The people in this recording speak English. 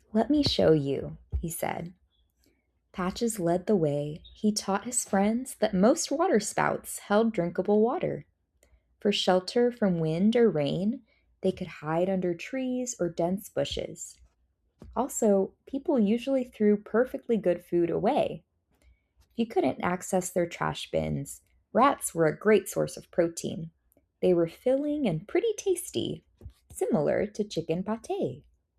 Let me show you, he said. Patches led the way. He taught his friends that most water spouts held drinkable water. For shelter from wind or rain, they could hide under trees or dense bushes. Also, people usually threw perfectly good food away. If you couldn't access their trash bins, rats were a great source of protein. They were filling and pretty tasty, similar to chicken pate.